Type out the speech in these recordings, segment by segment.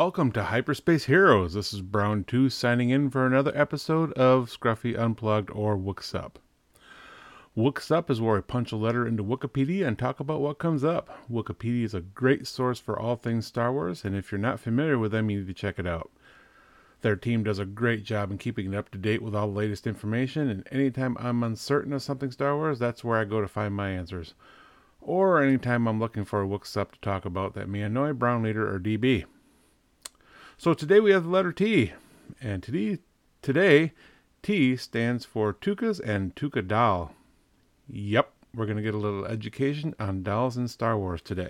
welcome to Hyperspace Heroes. This is Brown 2 signing in for another episode of Scruffy Unplugged or Wooks Up. Wooks Up is where we punch a letter into Wikipedia and talk about what comes up. Wikipedia is a great source for all things Star Wars, and if you're not familiar with them, you need to check it out. Their team does a great job in keeping it up to date with all the latest information, and anytime I'm uncertain of something Star Wars, that's where I go to find my answers. Or anytime I'm looking for a Wooks Up to talk about that may annoy Brown Leader or DB. So today we have the letter T, and today T stands for Tukas and Tuka Doll. Yep, we're going to get a little education on dolls in Star Wars today.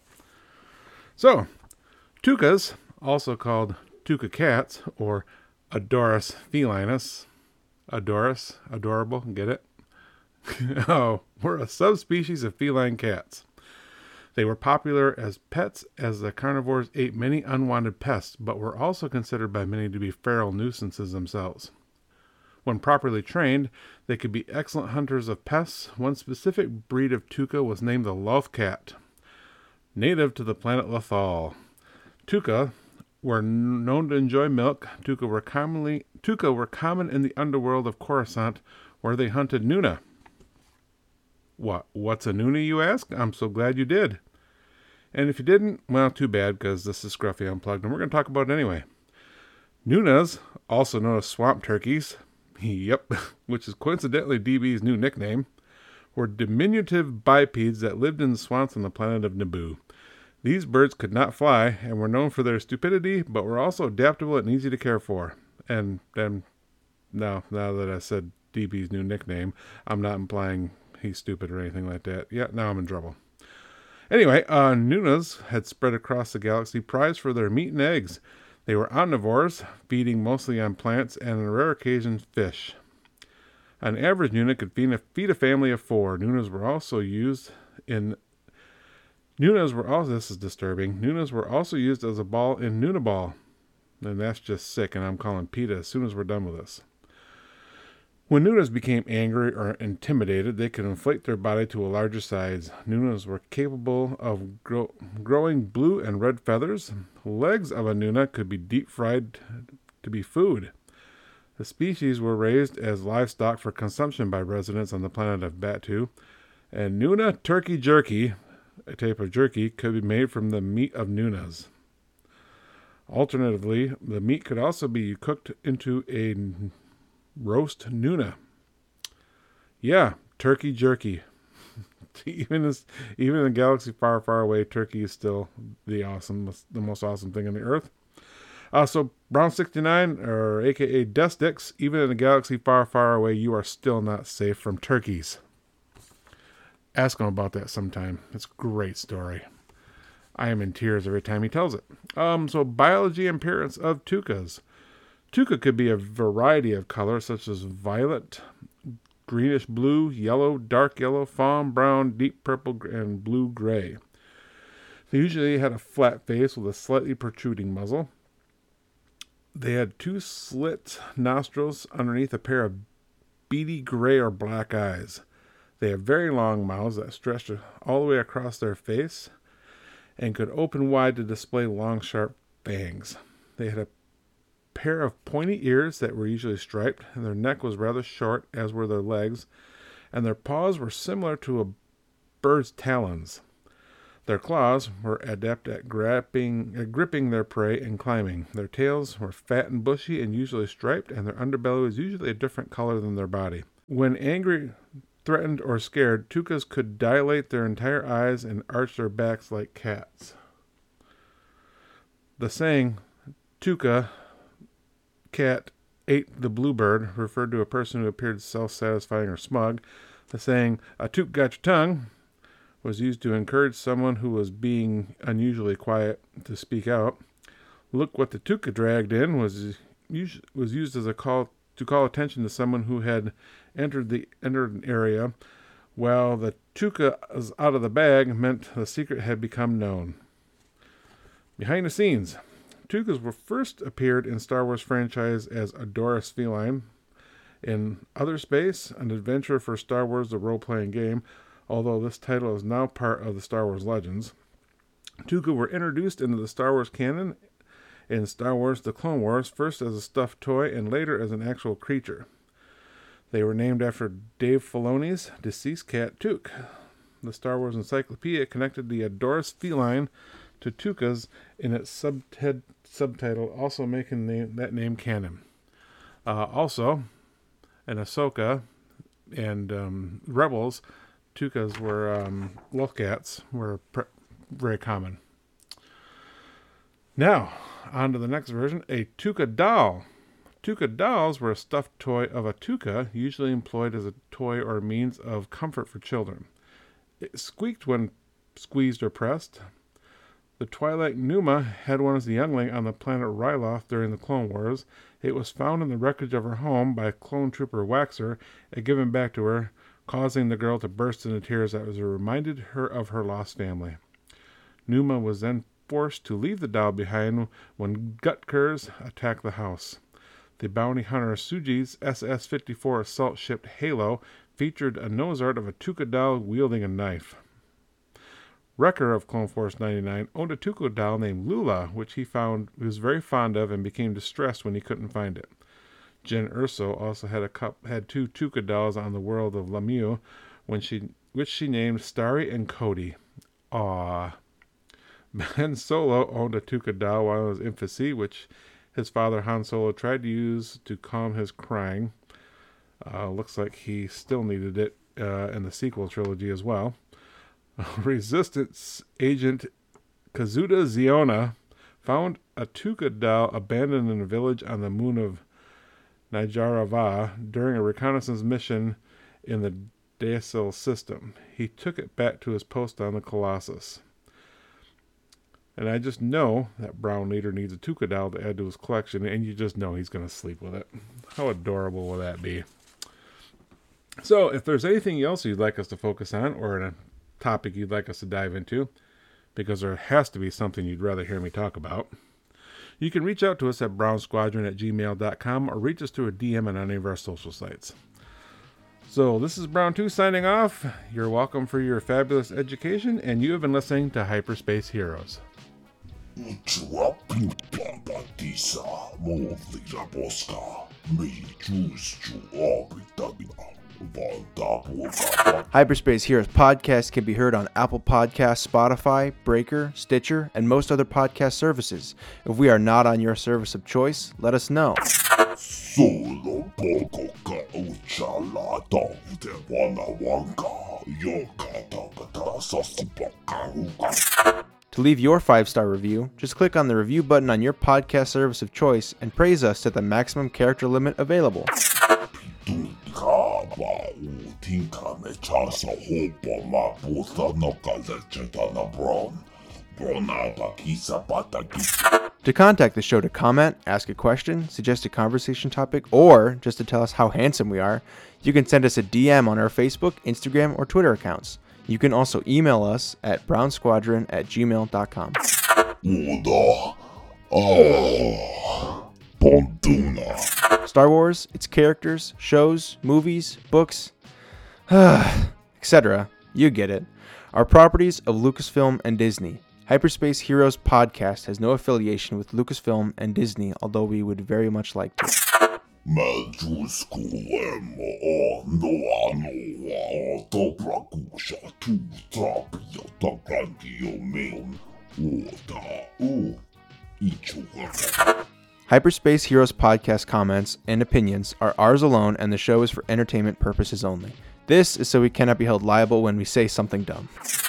So, Tukas, also called Tuka cats or Adoras felinus, adorable, get it? Oh, we're a subspecies of feline cats. They were popular as pets as the carnivores ate many unwanted pests, but were also considered by many to be feral nuisances themselves. When properly trained, they could be excellent hunters of pests. One specific breed of Tuka was named the Loth Cat, native to the planet Lothal. Tuka were known to enjoy milk. Tuka were common in the underworld of Coruscant, where they hunted Nuna. What's a Nuna, you ask? I'm so glad you did. And if you didn't, well, too bad, because this is Scruffy Unplugged, and we're going to talk about it anyway. Nunas, also known as swamp turkeys, yep, which is coincidentally DB's new nickname, were diminutive bipeds that lived in the swamps on the planet of Naboo. These birds could not fly, and were known for their stupidity, but were also adaptable and easy to care for. And then, now that I said DB's new nickname, I'm not implying he's stupid or anything like that. Yeah, now I'm in trouble. Anyway, Nunas had spread across the galaxy prized for their meat and eggs. They were omnivores, feeding mostly on plants and on rare occasions fish. An average Nuna could feed a family of 4. Nunas were also used this is disturbing. Nunas were also used as a ball in Nunaball. And that's just sick, and I'm calling PETA as soon as we're done with this. When Nunas became angry or intimidated, they could inflate their body to a larger size. Nunas were capable of growing blue and red feathers. Legs of a Nuna could be deep fried to be food. The species were raised as livestock for consumption by residents on the planet of Batu. And Nuna turkey jerky, a type of jerky, could be made from the meat of Nunas. Alternatively, the meat could also be cooked into a roast Nuna. Yeah, turkey jerky. even in a galaxy far, far away, turkey is still the most awesome thing on the earth. So Brown 69, or aka Dustix, even in a galaxy far, far away, you are still not safe from turkeys. Ask him about that sometime. It's a great story. I am in tears every time he tells it. So biology and appearance of Tukas. Tuka could be a variety of colors, such as violet, greenish blue, yellow, dark yellow, fawn, brown, deep purple, and blue-gray. They usually had a flat face with a slightly protruding muzzle. They had 2 slit nostrils underneath a pair of beady gray or black eyes. They have very long mouths that stretched all the way across their face and could open wide to display long, sharp fangs. They had a pair of pointy ears that were usually striped, and their neck was rather short, as were their legs, and their paws were similar to a bird's talons. Their claws were adept at gripping their prey and climbing. Their tails were fat and bushy and usually striped, and their underbelly was usually a different color than their body. When angry, threatened, or scared, Tukas could dilate their entire eyes and arch their backs like cats. The saying, Tuka cat ate the bluebird, referred to a person who appeared self-satisfying or smug. The saying, a toot got your tongue, was used to encourage someone who was being unusually quiet to speak out. Look what the Tuka dragged in was used as a call to call attention to someone who had entered an area, while the Tuka was out of the bag meant the secret had become known. Behind the scenes, Tukas were first appeared in Star Wars franchise as Adoras feline. In Other Space, an adventure for Star Wars, the role-playing game, although this title is now part of the Star Wars Legends. Tuka were introduced into the Star Wars canon in Star Wars The Clone Wars, first as a stuffed toy and later as an actual creature. They were named after Dave Filoni's deceased cat, Took. The Star Wars Encyclopedia connected the Adoris feline to Tukas in its subtitle, also making that name canon. Also, in Ahsoka and Rebels, Tukas were Lothcats were very common. Now, on to the next version, a Tuka doll. Tuka dolls were a stuffed toy of a Tuka, usually employed as a toy or means of comfort for children. It squeaked when squeezed or pressed. The Twi'lek Numa had one as a youngling on the planet Ryloth during the Clone Wars. It was found in the wreckage of her home by clone trooper Waxer and given back to her, causing the girl to burst into tears as it reminded her of her lost family. Numa was then forced to leave the doll behind when Gutkers attacked the house. The bounty hunter Suji's SS-54 assault ship Halo featured a nose art of a Tuka doll wielding a knife. Wrecker of Clone Force 99 owned a Tuka doll named Lula, which he was very fond of and became distressed when he couldn't find it. Jen Erso also had two Tuka dolls on the world of Lemieux, which she named Starry and Cody. Aww. Ben Solo owned a Tuka doll while in his infancy, which his father Han Solo tried to use to calm his crying. Looks like he still needed it in the sequel trilogy as well. Resistance agent Kazuda Ziona found a Tuka doll abandoned in a village on the moon of Nijarava during a reconnaissance mission in the Deasil system. He took it back to his post on the Colossus. And I just know that Brown Leader needs a Tuka doll to add to his collection, and you just know he's going to sleep with it. How adorable will that be? So, if there's anything else you'd like us to focus on, or a topic you'd like us to dive into, because there has to be something you'd rather hear me talk about, you can reach out to us at brownsquadron@gmail.com or reach us through a DM on any of our social sites. So, this is Brown 2 signing off. You're welcome for your fabulous education, and you have been listening to Hyperspace Heroes. Hyperspace Heroes podcast can be heard on Apple Podcasts, Spotify, Breaker, Stitcher, and most other podcast services. If we are not on your service of choice, let us know. To leave your 5-star review, just click on the review button on your podcast service of choice and praise us to the maximum character limit available. To contact the show to comment, ask a question, suggest a conversation topic, or just to tell us how handsome we are, you can send us a DM on our Facebook, Instagram, or Twitter accounts. You can also email us at brownsquadron@gmail.com. Star Wars, its characters, shows, movies, books, etc. You get it. Are properties of Lucasfilm and Disney. Hyperspace Heroes podcast has no affiliation with Lucasfilm and Disney, although we would very much like to. Hyperspace Heroes podcast comments and opinions are ours alone, and the show is for entertainment purposes only. This is so we cannot be held liable when we say something dumb.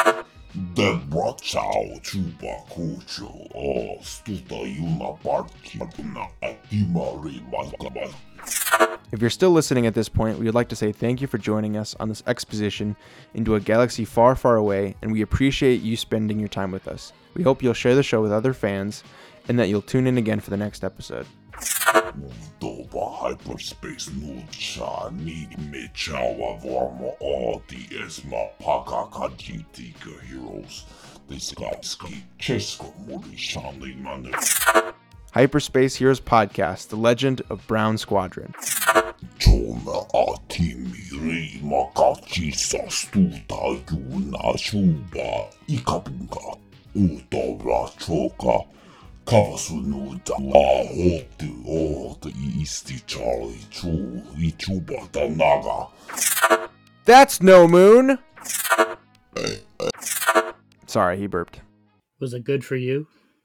If you're still listening at this point, we would like to say thank you for joining us on this exposition into a galaxy far, far away, and we appreciate you spending your time with us. We hope you'll share the show with other fans, and that you'll tune in again for the next episode. Hyperspace Heroes Podcast, The Legend of Brown Squadron. Kawasunut Hotu Easty Charlie Chu Ichuba Naga. That's no moon! Sorry, he burped. Was it good for you?